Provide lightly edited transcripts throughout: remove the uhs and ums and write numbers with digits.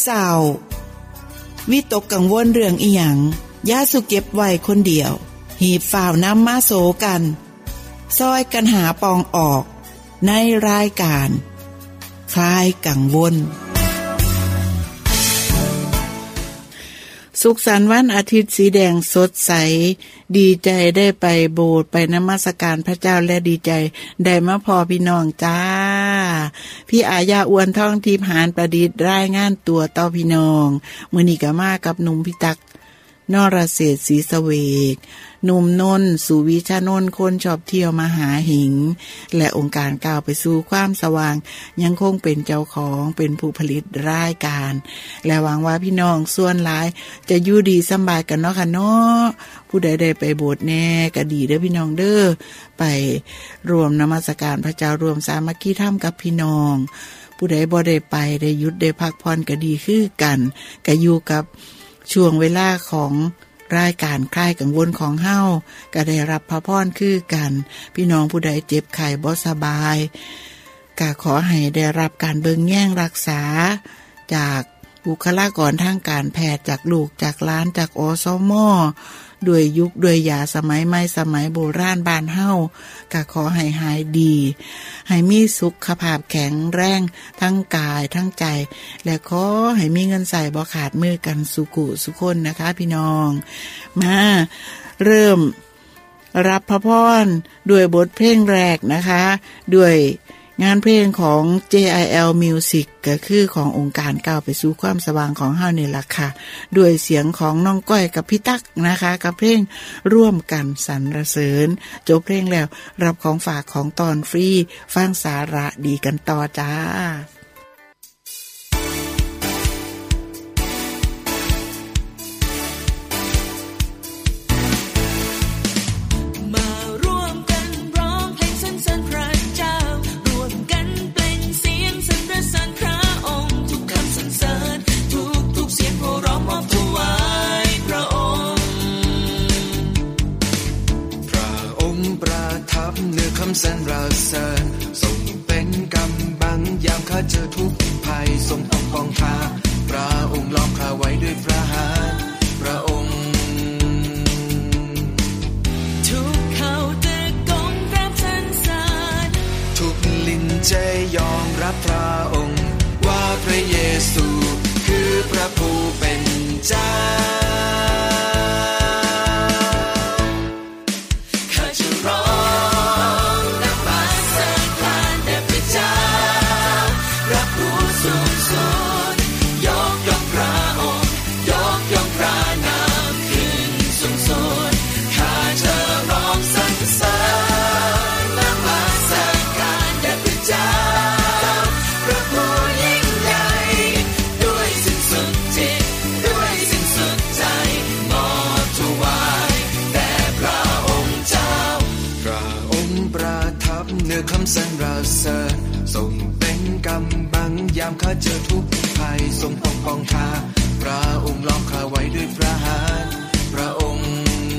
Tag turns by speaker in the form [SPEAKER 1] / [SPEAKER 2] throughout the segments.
[SPEAKER 1] เศร้าวิตกกังวลเรื่องอีหยังอย่าสุเก็บไว้คนเดียวหีบฝ่าวนำมาโสกันซอยกันหาปองออกในรายการคลายกังวลสุขสันต์วันอาทิตย์สีแดงสดใสดีใจได้ไปโบสถ์ไปนมัสการพระเจ้าและดีใจได้มาพอพี่น้องจ้าพี่อาญาอวนท่องทิพย์หานประดิษฐ์รายงานตัวต่อพี่น้องมื้อนี้ก็มากับหนุ่มพิทักษ์นรเศรษฐ์ศรีสเวกหนุ่มนนท์สุวิชานนท์คนชอบเที่ยวมาหาหิงและองค์การก้าวไปสู่ความสว่างยังคงเป็นเจ้าของเป็นผู้ผลิตรายการและหวังว่าพี่น้องส่วนหลายจะอยู่ดีสบายกันเนาะค่ะเนาะผู้ใดได้ไปโบสถ์แน่ก็ดีเด้อพี่น้องเด้อไปรวมนมัสการพระเจ้ารวมสามัคคีธรรมกับพี่น้องผู้ใดบ่ได้ไปได้หยุดได้พักผ่อนก็ดีคือกันก็อยู่กับช่วงเวลาของรายการคลายกังวลของเฮาก็ได้รับพระพรคือกันพี่น้องผู้ใดเจ็บไข้บ่สบายก็ขอให้ได้รับการเบิ่งแย่งรักษาจากบุคลากรทางการแพทย์จากลูกจากหลานจากอสม.ด้วยยุคด้วยยาสมัยใหม่สมัยโบราณบ้านเฮาก็ขอให้หายดีให้มีสุขภาพแข็งแรงทั้งกายทั้งใจและขอให้มีเงินใส่บ่ขาดมือกันสุขุสุขคนนะคะพี่น้องมาเริ่มรับพระพรด้วยบทเพลงแรกนะคะด้วยงานเพลงของ JIL Music ก็คือขององค์การก้าวไปสู่ความสว่างของเฮานี่ล่ะค่ะด้วยเสียงของน้องก้อยกับพี่ตั๊กนะคะกับเพลงร่วมกันสรรเสริญจบเพลงแล้วรับของฝากของตอนฟรีฟังสาระดีกันต่อจ้า
[SPEAKER 2] สรรเสริญทรงเป็นกำบังยามข้าเจอทุกภัยทรงปกป้องข้าพระองค์ล้อมข้าไว้ด้วยพระหัตถ์พระองค์ทุกเขาจะก้มกราบสรรเสริญทุกลิ้นจะยอมรับพระองค์ว่าพระเยซูคือพระผู้เป็นเจ้าคำสรรเสริญทรงเป็นกำบังยามข้าเจอทุกภัยทรงปกป้องข้าพระองค์ล้อมข้าไว้ด้วยพระหัตถ์พระองค์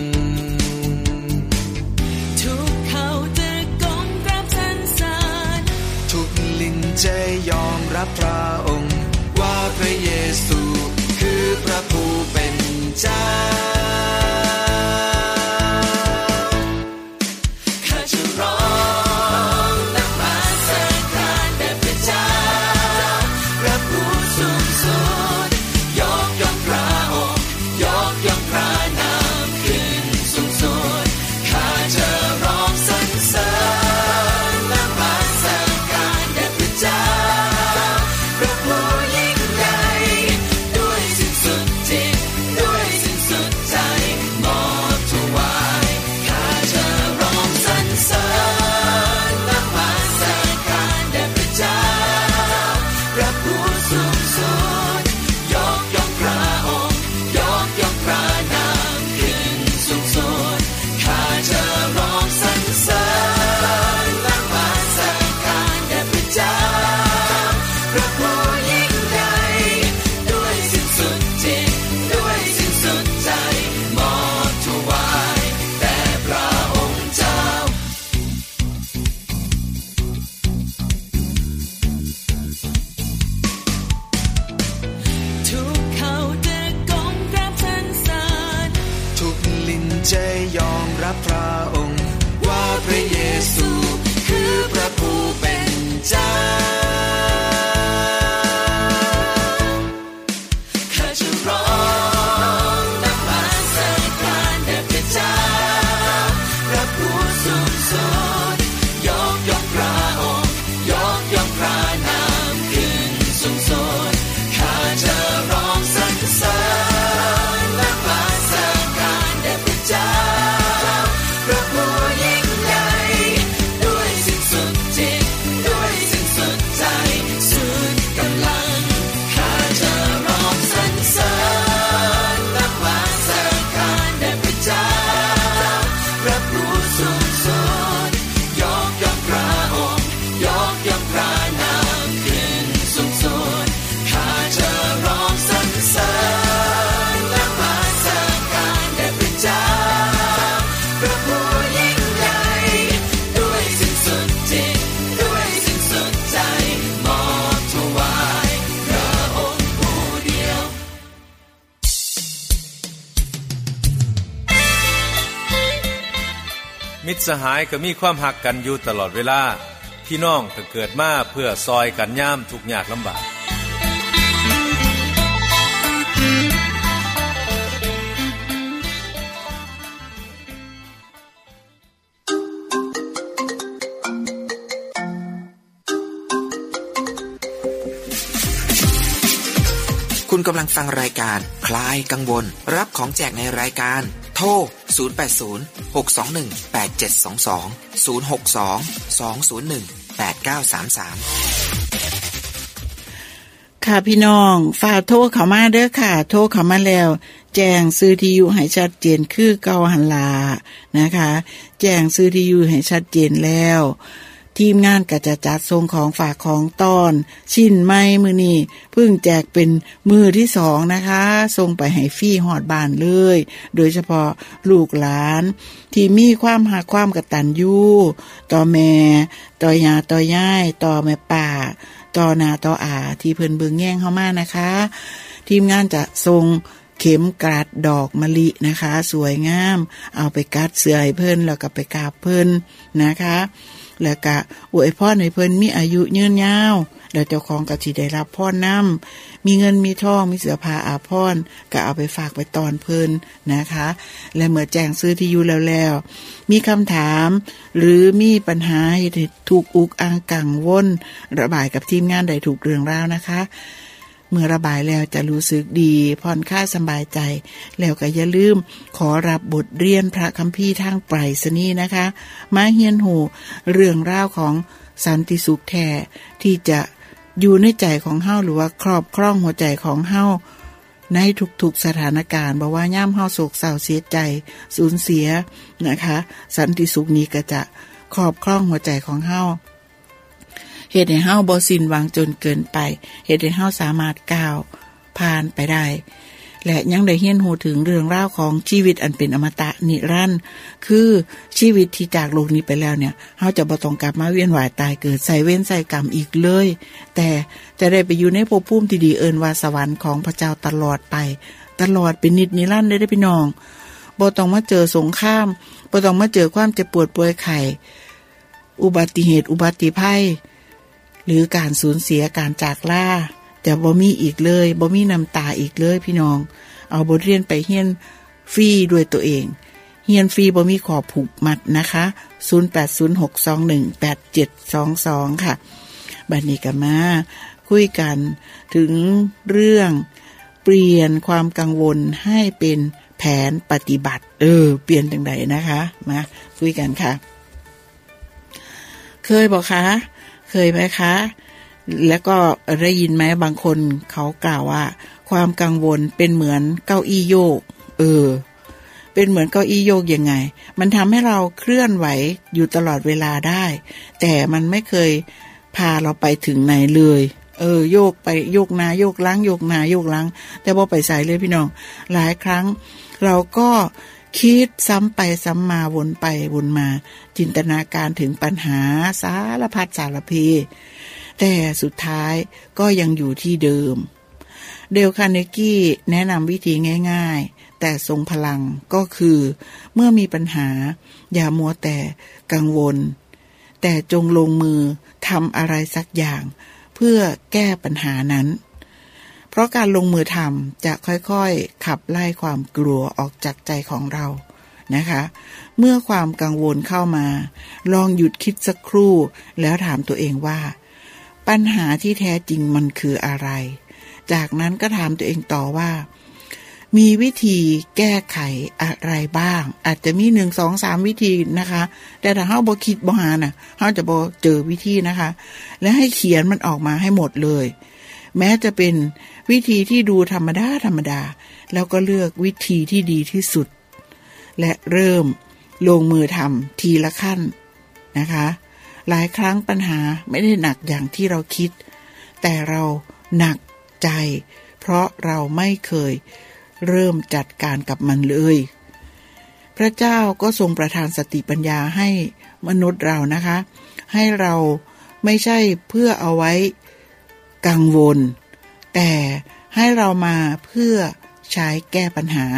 [SPEAKER 2] ทุกเขาจะก้มกราบสรรเสริญทุกลิ้นจะยอมรับพระองค์ว่าพระเยซูคือพระผู้เป็นเจ้าพระผู้รับพระองค์ว่าพระเยซูคือพระผู้เป็นเจ้าข้าจะร้องนมัสการแด่พระเจ้าพระผู้สูงสุดยกพระองค์ยกพระนามขึ้นสูงสุดข้าจะร้องสรรเสริญนมัสการแด่พระเจ้าพระผู้ยิ่งใหญ่ด้วยสิ้นสุดจิตด้วยสิ้นสุดใจสุดกำลังข้าจะร้องสรรเสริญนมัสการแด่พระเจ้าพระผู้สูงสุดยกพระองค์ยกพระนามขึ้นสูงสุดข้าจะร้องสรรเสริญนมัสการแด่พระเจ้าพระผู้ยิ่งใหญ่ด้วยสิ้นสุดจิตด้วยสิ้นสุดใจมอบถวายพระองค์ผู้เดียว
[SPEAKER 3] มิตรสหายก็มีความหักกันอยู่ตลอดเวลาพี่น้องก็เกิดมาเพื่อซอยกันยามทุกข์ยากลำบาก
[SPEAKER 4] คุณกำลังฟังรายการคลายกังวลรับของแจกในรายการโทร0806218722
[SPEAKER 1] ค่ะพี่น้องฝากโทรเข้ามาเด้อค่ะโทรเข้ามาแล้วแจ้งซื้อที่อยู่ให้ชัดเจนคือเก่าหันลานะคะแจ้งซื้อที่อยู่ให้ชัดเจนแล้วทีมงานก็จะจัดส่งของฝากของต้อนชิ้นใหม่มื้อนี้เพิ่งแจกเป็นมือที่2นะคะส่งไปให้ฟรีฮอดบ้านเลยโดยเฉพาะลูกหลานที่มีความรักความกตัญญูต่อแม่ต่อย่าต่อยายต่อแม่ป้าต่อนาต่ออาที่เพิ่นเบิ่งแย่งเฮามานะคะทีมงานจะส่งเข็มกลัดดอกมะลินะคะสวยงามเอาไปกัดเสื้อให้เพิ่นแล้วก็ไปกราบเพิ่นนะคะแล้วก็อวยพรให้เพิ่นมีอายุยืนยาวแล้วเจ้าของก็สิได้รับพรนำมีเงินมีทองมีเสื้อผ้าอาภรณ์ก็เอาไปฝากไปตอนเพิ่นนะคะและเมื่อแจ้งซื้อที่อยู่แล้วมีคำถามหรือมีปัญหาที่ถูกอุกอังกังวลระบายกับทีมงานได้ถูกเรื่องราวนะคะเมื่อระบายแล้วจะรู้สึกดีผ่อนคลายสบายใจแล้วก็อย่าลืมขอรับบทเรียนพระคัมภีร์ทางไปรษณีย์นะคะมาเฮียนหูเรื่องราวของสันติสุขแท้ที่จะอยู่ในใจของเฮาหรือว่าครอบครองหัวใจของเฮาในทุกๆสถานการณ์บ่ว่าย่ำเฮาโศกเศร้าเสียใจสูญเสียนะคะสันติสุขนี้ก็จะครอบครองหัวใจของเฮาเฮ็ดให้เฮาบ่สิ้นหวังจนเกินไปเฮ็ดให้เฮาสามารถก้าวผ่านไปได้และยังได้เรียนรู้ถึงเรื่องราวของชีวิตอันเป็นอมตะนิรันดร์คือชีวิตที่จากโลกนี้ไปแล้วเนี่ยเฮาจะบ่ต้องกลับมาเวียนว่ายตายเกิดใส่เวรใส่กรรมอีกเลยแต่จะได้ไปอยู่ในภพภูมิที่ดีเอิ้นว่าสวรรค์ของพระเจ้าตลอดไปตลอดเป็นนิจนิรันดร์ได้พี่น้องบ่ต้องมาเจอสงครามบ่ต้องมาเจอความเจ็บปวดป่วยไข้อุบัติเหตุอุบัติภัยหรือการสูญเสียการจากลาจะบ่มีอีกเลยบ่มีน้ำตาอีกเลยพี่น้องเอาบทเรียนไปเรียนฟรีด้วยตัวเองเรียนฟรีบ่มีขอผูกมัดนะคะ0806218722ค่ะบัดนี้ก็มาคุยกันถึงเรื่องเปลี่ยนความกังวลให้เป็นแผนปฏิบัติเปลี่ยนจังไดนะคะมาคุยกันค่ะเคยบ่คะเคยไหมคะแล้วก็ได้ยินไหมบางคนเขากล่าวว่าความกังวลเป็นเหมือนเก้าอี้โยกเป็นเหมือนเก้าอี้โยกยังไงมันทำให้เราเคลื่อนไหวอยู่ตลอดเวลาได้แต่มันไม่เคยพาเราไปถึงไหนเลยโยกไปโยกหน้าโยกหลังโยกหน้าโยกหลังแต่บ่ไปไสเลยพี่น้องหลายครั้งเราก็คิดซ้ำไปซ้ำมาวนไปวนมาจินตนาการถึงปัญหาสารพัดสารเพแต่สุดท้ายก็ยังอยู่ที่เดิมเดลคาร์เนกี้แนะนำวิธีง่ายๆแต่ทรงพลังก็คือเมื่อมีปัญหาอย่ามัวแต่กังวลแต่จงลงมือทำอะไรสักอย่างเพื่อแก้ปัญหานั้นเพราะการลงมือทำจะค่อยๆขับไล่ความกลัวออกจากใจของเรานะคะเมื่อความกังวลเข้ามาลองหยุดคิดสักครู่แล้วถามตัวเองว่าปัญหาที่แท้จริงมันคืออะไรจากนั้นก็ถามตัวเองต่อว่ามีวิธีแก้ไขอะไรบ้างอาจจะมี1 2 3วิธีนะคะแต่ถ้าเฮาบ่คิดบ่หาน่ะเฮาจะบ่เจอวิธีนะคะและให้เขียนมันออกมาให้หมดเลยแม้จะเป็นวิธีที่ดูธรรมดาแล้วก็เลือกวิธีที่ดีที่สุดและเริ่มลงมือทำทีละขั้นนะคะหลายครั้งปัญหาไม่ได้หนักอย่างที่เราคิดแต่เราหนักใจเพราะเราไม่เคยเริ่มจัดการกับมันเลยพระเจ้าก็ทรงประทานสติปัญญาให้มนุษย์เรานะคะให้เราไม่ใช่เพื่อเอาไว้กังวลแต่ให้เรามาเพื่อใช้แก้ปัญหา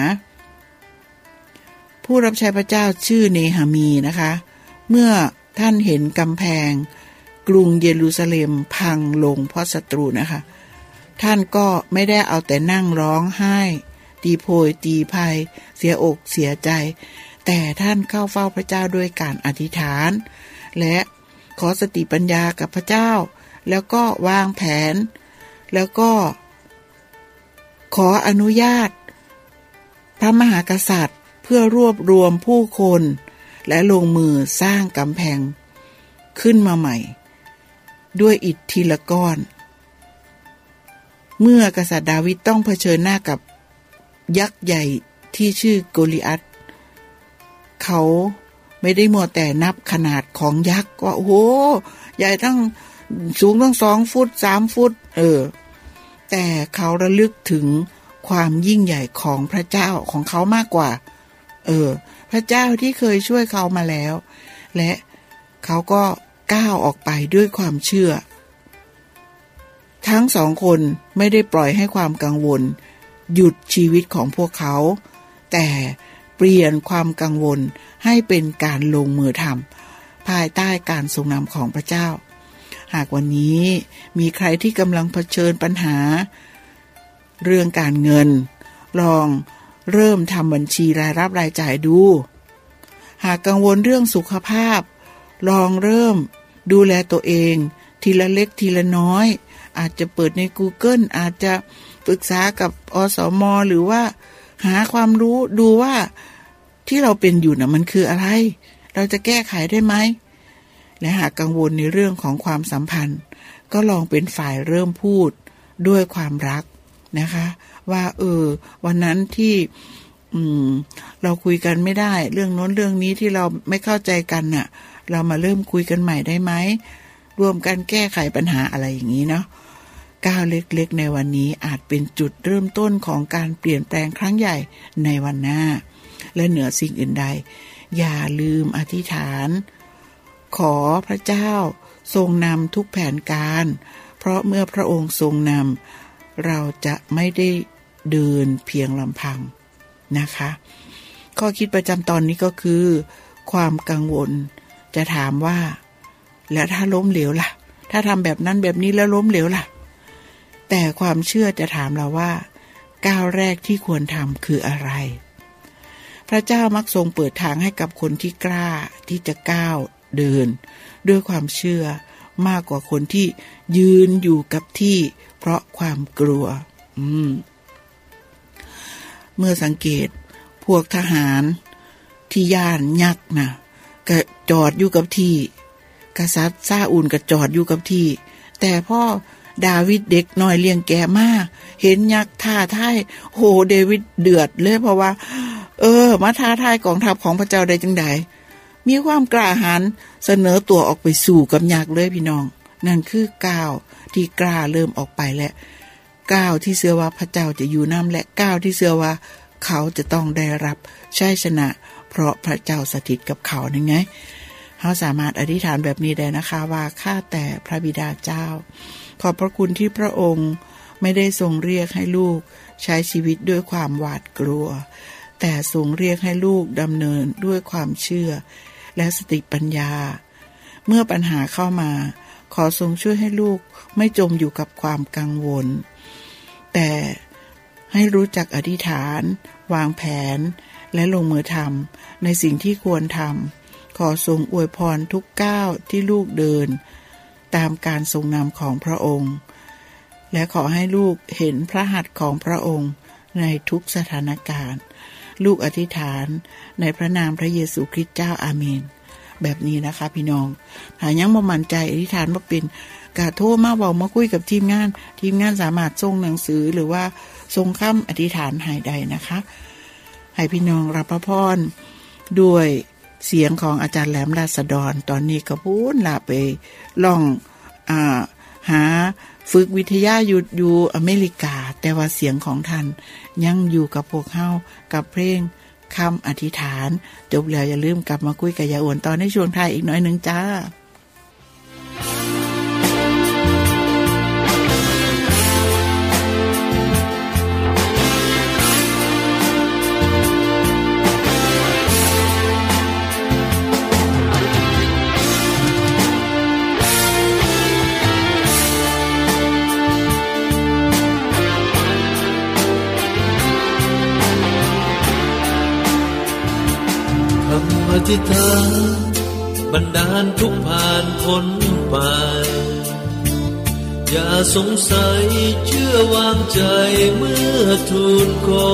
[SPEAKER 1] ผู้รับใช้พระเจ้าชื่อเนหะมีนะคะเมื่อท่านเห็นกำแพงกรุงเยรูซาเล็มพังลงเพราะศัตรูนะคะท่านก็ไม่ได้เอาแต่นั่งร้องไห้ตีโพยตีภัยเสียอกเสียใจแต่ท่านเข้าเฝ้าพระเจ้าด้วยการอธิษฐานและขอสติปัญญากับพระเจ้าแล้วก็วางแผนแล้วก็ขออนุญาตพระมหากษัตริย์เพื่อรวบรวมผู้คนและลงมือสร้างกำแพงขึ้นมาใหม่ด้วยอิฐทีละก้อนเมื่อกษัตริย์ดาวิดต้องเผชิญหน้ากับยักษ์ใหญ่ที่ชื่อโกลิอัทเขาไม่ได้มัวแต่นับขนาดของยักษ์ว่าโอ้โหใหญ่ตั้งสูงตั้ง2 ฟุต3 ฟุตแต่เขาระลึกถึงความยิ่งใหญ่ของพระเจ้าของเขามากกว่าพระเจ้าที่เคยช่วยเขามาแล้วและเขาก็ก้าวออกไปด้วยความเชื่อทั้ง2 คนไม่ได้ปล่อยให้ความกังวลหยุดชีวิตของพวกเขาแต่เปลี่ยนความกังวลให้เป็นการลงมือทำภายใต้การทรงนำของพระเจ้าหากวันนี้มีใครที่กำลังเผชิญปัญหาเรื่องการเงินลองเริ่มทำบัญชีรายรับรายจ่ายดูหากกังวลเรื่องสุขภาพลองเริ่มดูแลตัวเองทีละเล็กทีละน้อยอาจจะเปิดใน Google อาจจะปรึกษากับอสม.หรือว่าหาความรู้ดูว่าที่เราเป็นอยู่น่ะมันคืออะไรเราจะแก้ไขได้ไหมและหากกังวลในเรื่องของความสัมพันธ์ก็ลองเป็นฝ่ายเริ่มพูดด้วยความรักนะคะว่าวันนั้นที่เราคุยกันไม่ได้เรื่องโน้นเรื่องนี้ที่เราไม่เข้าใจกันน่ะเรามาเริ่มคุยกันใหม่ได้ไหมร่วมกันแก้ไขปัญหาอะไรอย่างนี้เนาะก้าวเล็กๆในวันนี้อาจเป็นจุดเริ่มต้นของการเปลี่ยนแปลงครั้งใหญ่ในวันหน้าและเหนือสิ่งอื่นใดอย่าลืมอธิษฐานขอพระเจ้าทรงนำทุกแผนการเพราะเมื่อพระองค์ทรงนำเราจะไม่ได้เดินเพียงลำพังนะคะข้อคิดประจำตอนนี้ก็คือความกังวลจะถามว่าแล้วถ้าล้มเหลวล่ะถ้าทำแบบนั้นแบบนี้แล้วล้มเหลวล่ะแต่ความเชื่อจะถามเราว่าก้าวแรกที่ควรทำคืออะไรพระเจ้ามักทรงเปิดทางให้กับคนที่กล้าที่จะก้าวเดินด้วยความเชื่อมากกว่าคนที่ยืนอยู่กับที่เพราะความกลัวเมื่อสังเกตพวกทหารที่ย่านยักษ์นะก็จอดอยู่กับที่กษัตริย์ซาอูลก็จอดอยู่กับที่แต่พ่อดาวิดเด็กน้อยเลี้ยงแก่มากเห็นยักษ์ท้าทายโหเดวิดเดือดเลยเพราะว่ามาท้าทายกองทัพของพระเจ้าได้จังใดมีความกล้าหาญเสนอตัวออกไปสู่กับยักษ์เลยพี่น้องนั่นคือก้าวที่กล้าเริ่มออกไปและก้าวที่เชื่อว่าพระเจ้าจะอยู่นำและก้าวที่เชื่อว่าเขาจะต้องได้รับชัยชนะเพราะพระเจ้าสถิตกับเขานั่นไงเราสามารถอธิษฐานแบบนี้ได้นะคะว่าข้าแต่พระบิดาเจ้าขอบพระคุณที่พระองค์ไม่ได้ทรงเรียกให้ลูกใช้ชีวิตด้วยความหวาดกลัวแต่ทรงเรียกให้ลูกดำเนินด้วยความเชื่อและสติปัญญาเมื่อปัญหาเข้ามาขอทรงช่วยให้ลูกไม่จมอยู่กับความกังวลแต่ให้รู้จักอธิษฐานวางแผนและลงมือทำในสิ่งที่ควรทำขอทรงอวยพรทุกก้าวที่ลูกเดินตามการทรงนำของพระองค์และขอให้ลูกเห็นพระหัตถ์ของพระองค์ในทุกสถานการณ์ลูกอธิษฐานในพระนามพระเยซูคริสต์เจ้าอาเมนแบบนี้นะคะพี่น้องหายังบ่มั่นใจอธิษฐานบ่เป็นกะโทรมาบอกมาคุยกับทีมงานสามารถส่งหนังสือหรือว่าส่งคำอธิษฐานให้ได้นะคะให้พี่น้องรับพระพรด้วยเสียงของอาจารย์แหลมราษฎรตอนนี้ก็พูดลาไปลองหาฝึกวิทยาอยู่อเมริกาแต่ว่าเสียงของท่านยังอยู่กับพวกเฮากับเพลงคำอธิษฐานจบแล้วอย่าลืมกลับมาคุยกับยายอ้วนตอนในช่วงท้ายอีกหน่อยนึงจ้า
[SPEAKER 5] อธิษฐานบันดาลทุกผ่านพ้นไปอย่าสงสัยเชื่อวางใจเมื่อทูลขอ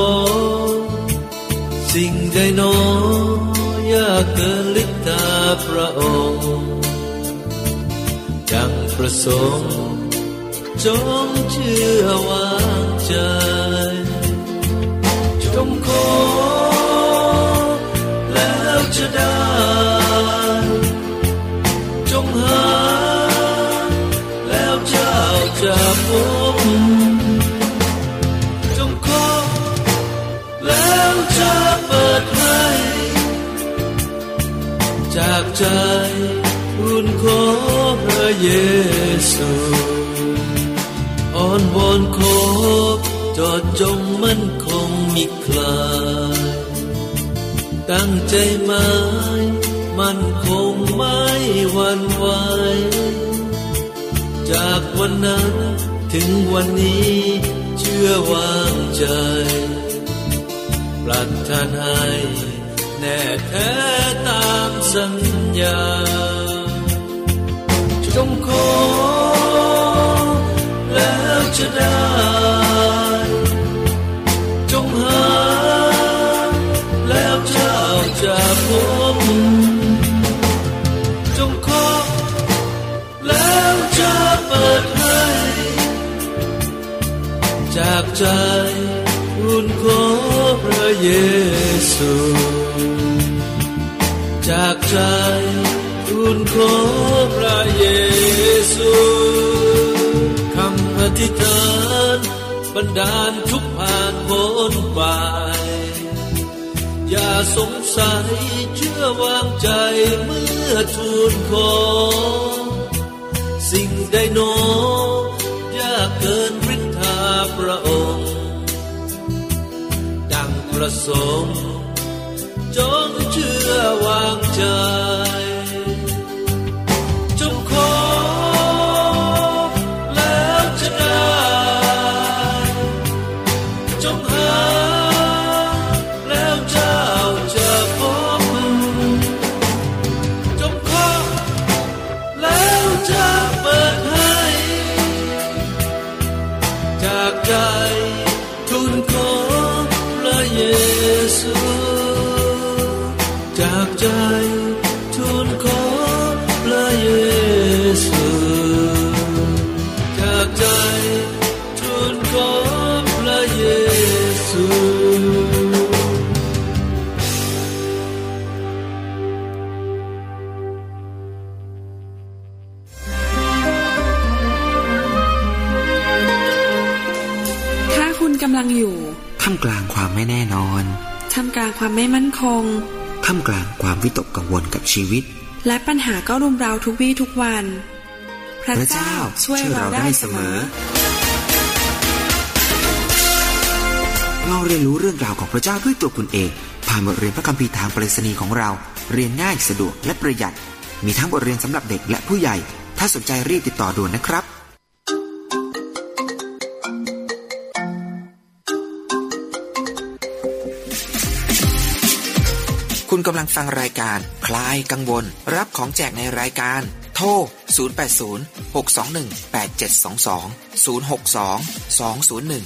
[SPEAKER 5] สิ่งใดหนอยากเกินฤทธาพระองค์ดังประสงค์จงเชื่อวางใจจงขอจะได้จงหาแล้วเจ้าจะพบจงขอแล้วจะเปิดให้จากใจทูลขอพระเยซูอ้อนวอนขอจอดจงมั่นคงมิคลายตั้งใจหมายมันคงไม่หวั่นไหวจากวันนั้นถึงวันนี้เชื่อวางใจปรารถนาให้แน่แท้ตามสัญญาจงขอแล้วจะได้จงหาแล้วเจ้าจะพบจงขอแล้วจะเปิดให้จากใจทูลขอพระเยซูจากใจทูลขอพระเยซูคำอธิษฐานบันดาลทุกผ่านพ้นไปอย่าสงสัยเชื่อวางใจเมื่อทูลขอสิ่งใดหนอยากเกินฤทธาพระองค์ดังประสงค์จงเชื่อวางใจจงขอแล้วจะได้จงหาแล้วเจ้าจะพบจงขอแล้วจะเปิดให้จากใจทูลขอพระเยซูจากใจทูลขอพระเยซูจากใจทูลขอพระเยซู
[SPEAKER 6] ถ้าคุณกำลังอยู่
[SPEAKER 4] ท่ามกลางความไม่แน่นอน
[SPEAKER 6] ท่ามกลางความไม่มั่นคง
[SPEAKER 4] ท่ามกลางความวิตกกังวลกับชีวิต
[SPEAKER 6] และปัญหาก็รุมเร้าทุกวี่ทุกวันพระเจ้าช่วยเราได้เสมอ
[SPEAKER 4] ลองเรียนรู้เรื่องราวของพระเจ้าด้วยตัวคุณเองผ่านบทเรียนพระคัมภีร์ทางไปรษณีย์ของเราเรียนง่ายสะดวกและประหยัดมีทั้งบทเรียนสำหรับเด็กและผู้ใหญ่ถ้าสนใจรีบติดต่อด่วนนะครับคุณกำลังฟังรายการคลายกังวลรับของแจกในรายการโทร0806218722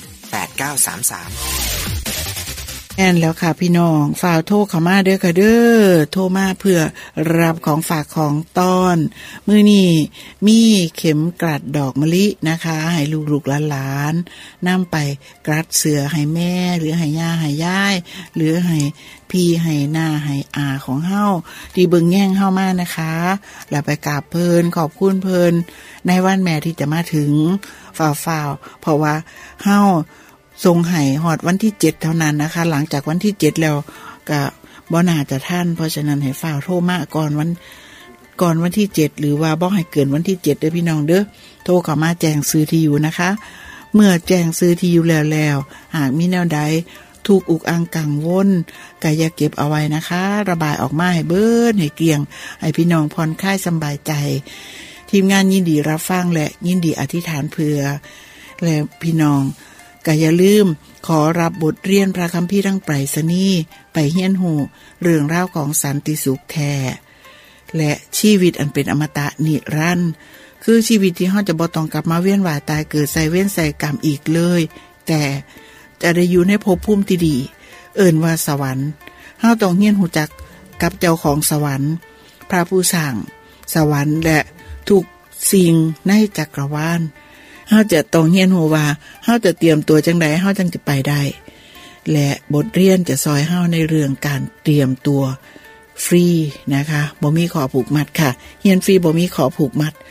[SPEAKER 4] 062-201-8933
[SPEAKER 1] แอนแล้วค่ะพี่น้องฝากโทรเข้ามาเด้อค่ะเด้อโทรมาเพื่อรับของฝากของต้อนมื้อนี้มีเข็มกลัดดอกมะลินะคะให้ลูกๆหลานๆนำไปกลัดเสือให้แม่หรือให้ย่าให้ยายหรือให้พี่ให้น้าให้อาของเฮาที่เบิ่งแย่งเฮามานะคะแล้วไปกราบเพิ่นขอบคุณเพิ่นในวันแม่ที่จะมาถึงฝ่าวๆเพราะว่าเฮาทรงให้ฮอดวันที่7เท่านั้นนะคะหลังจากวันที่7แล้วก็บ่น่าจะทันเพราะฉะนั้นให้ฝ่าวโทรมาก่อนวันที่7หรือว่าบ่ให้เกินวันที่7เด้อพี่น้องเด้อโทรเข้ามาแจ้งซื้อที่อยู่นะคะเมื่อแจ้งซื้อที่อยู่แล้วหากมีแนวใดถูกอุกอังกังวลก็อย่าเก็บเอาไว้นะคะระบายออกมาให้เบิดให้เกลี้ยงให้พี่น้องผ่อนคลายสบายใจทีมงานยินดีรับฟังและยินดีอธิษฐานเผื่อและพี่น้องก็อย่าลืมขอรับบทเรียนพระคัมภีร์ทั้งไปรษณีย์ไปเฮียนหูเรื่องราวของสันติสุขแท้และชีวิตอันเป็นอมตะนิรันดร์คือชีวิตที่เฮาจะบ่ต้องกลับมาเวียนว่ายตายเกิดใส่เวรใส่กรรมอีกเลยแต่จะได้อยู่ในภพภูมิที่ดีเอิ้นว่าสวรรค์เฮาต้องเฮียนฮู้จักกับเจ้าของสวรรค์พระผู้สร้างสวรรค์และทุกสิ่งในจักรวาลเฮาจะต้องเรียนรู้ว่าเฮาจะเตรียมตัวจังได๋เฮาจังจะไปได้และบทเรียนจะสอนเฮาในเรื่องการเตรียมตัวฟรีนะคะบ่มีขอผูกมัดค่ะเรียนฟรีบ่มีขอผูกมัด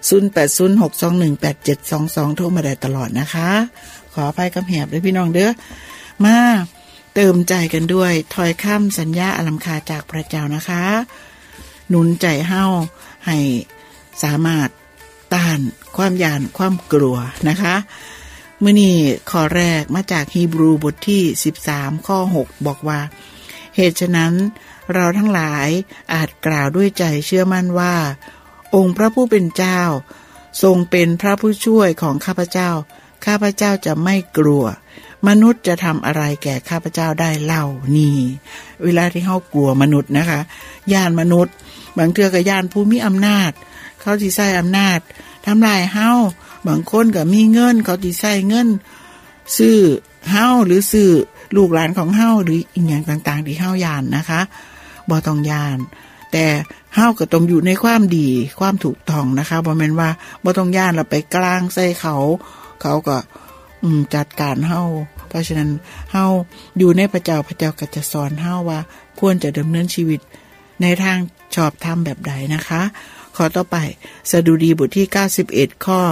[SPEAKER 1] 0806218722โทรมาได้ตลอดนะคะขออภัยกับแหบด้วยพี่น้องเด้อมาเติมใจกันด้วยถ้อยคำสัญญาอลัมคาจากพระเจ้านะคะหนุนใจเฮาให้สามารถต้านความหยาดความกลัวนะคะมื้อนี้ข้อแรกมาจากฮีบรูบทที่13ข้อ6บอกว่าเหตุฉะนั้นเราทั้งหลายอาจกล่าวด้วยใจเชื่อมั่นว่าองค์พระผู้เป็นเจ้าทรงเป็นพระผู้ช่วยของข้าพเจ้าข้าพเจ้าจะไม่กลัวมนุษย์จะทำอะไรแก่ข้าพเจ้าได้เล่านี่เวลาที่เฮากลัวมนุษย์นะคะย่านมนุษย์บางเทื่อก็ย่านผู้มีอำนาจเขาสิใช้อำนาจทำลายเฮาบางคนก็มีเงินเขาสิใช้เงินซื้อเฮาหรือซื้อลูกหลานของเฮาหรืออีกอย่างต่างๆที่เฮาย่านนะคะบ่ต้องย่านแต่เฮาก็ต้องอยู่ในความดีความถูกต้องนะคะบ่แม่นว่าบ่ต้องย่านแล้วไปกลางใส่เขาก็จัดการเฮาเพราะฉะนั้นเฮาอยู่ในพระเจ้าก็จะสอนเฮาว่าควรจะดำเนินชีวิตในทางชอบธรรมแบบใดนะคะข้อต่อไปสดุดีบทที่91ข้อ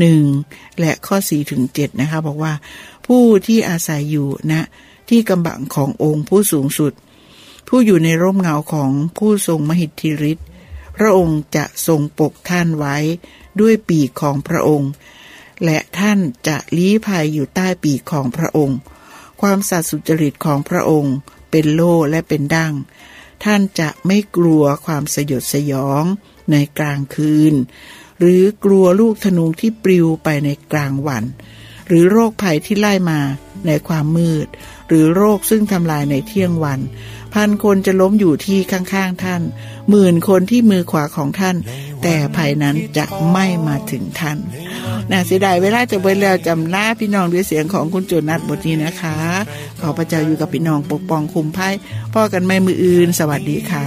[SPEAKER 1] 1และข้อ4ถึง7นะคะบอกว่าผู้ที่อาศัยอยู่ณที่กำบังขององค์ผู้สูงสุดผู้อยู่ในร่มเงาของผู้ทรงมหิทธิฤทธิ์พระองค์จะทรงปกท่านไว้ด้วยปีกของพระองค์และท่านจะลี้ภัยอยู่ใต้ปีกของพระองค์ความสัตย์สุจริตของพระองค์เป็นโล่และเป็นดั้งท่านจะไม่กลัวความสยดสยองในกลางคืนหรือกลัวลูกธนูที่ปลิวไปในกลางวันหรือโรคภัยที่ไล่มาในความมืดหรือโรคซึ่งทำลายในเที่ยงวันพันคนจะล้มอยู่ที่ข้างๆท่านหมื่นคนที่มือขวาของท่านแต่ภัยนั้นจะไม่มาถึงท่านน่าเสียดายเวลาจะเบิดแล้วจำลาพี่น้องด้วยเสียงของคุณโจนัสบทนี้นะคะขอพระเจ้าอยู่กับพี่น้องปกป้องคุ้มภัยพ่อกันไม่มืออื่นสวัสดีค่ะ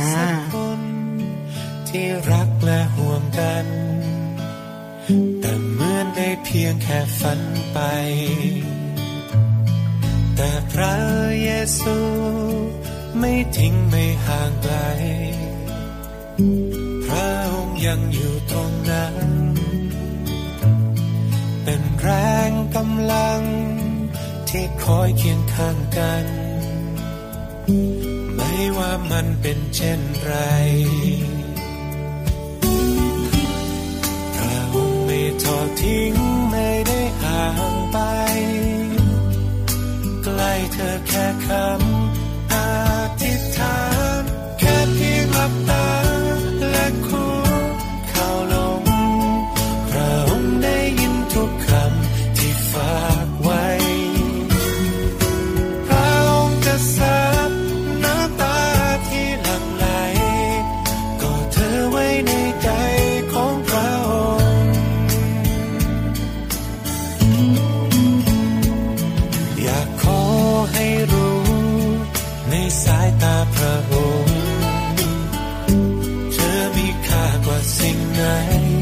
[SPEAKER 2] ที่รักและห่วงกันแต่เหมือนได้เพียงแค่ฝันไปแต่พระเยซูไม่ทิ้งไม่ห่างไกลพระองค์ยังอยู่ตรงนั้นเป็นแรงกำลังที่คอยเคียงข้างกันไม่ว่ามันเป็นเช่นไรพระองค์ไม่ทอดทิ้งไม่ได้ห่างไปใกล้เธอแค่คำอธิษฐานแค่เพียงหลับตาและคุกเข่าลงพระองค์ได้ยินทุกคำที่ฝากไว้พระองค์จะซับน้ำตาที่หลั่งไหลกอดเธอไว้ในใจของพระองค์อยากขอให้รู้ในสายตาพระองค์เธอมีค่ากว่าสิ่งไหน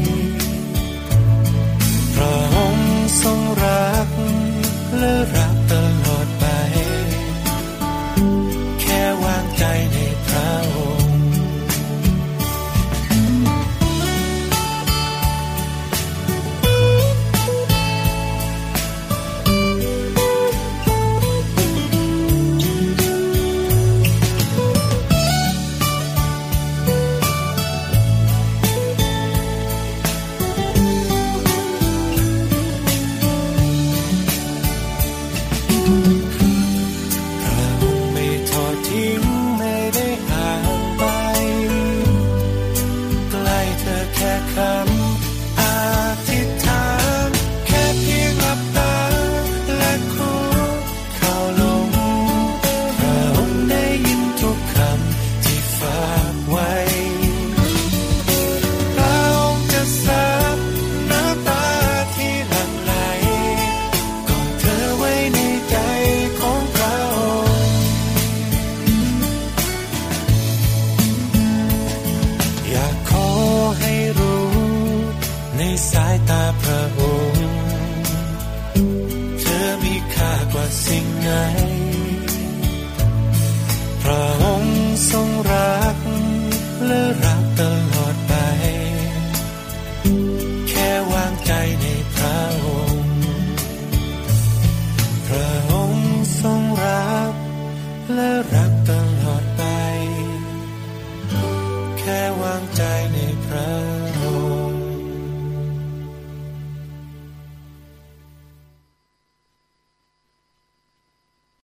[SPEAKER 2] พระองค์ทรงรักและรักตลอดไปแค่วางใจในพระองค์สายตาพระองค์เธอมีค่ากว่าสิ่งไหนพระองค์ทรงรักและรักตลอดไปแค่วางใจในพระองค์พระองค์ทรงรักและรักตลอดไปแค่วางใจในพระ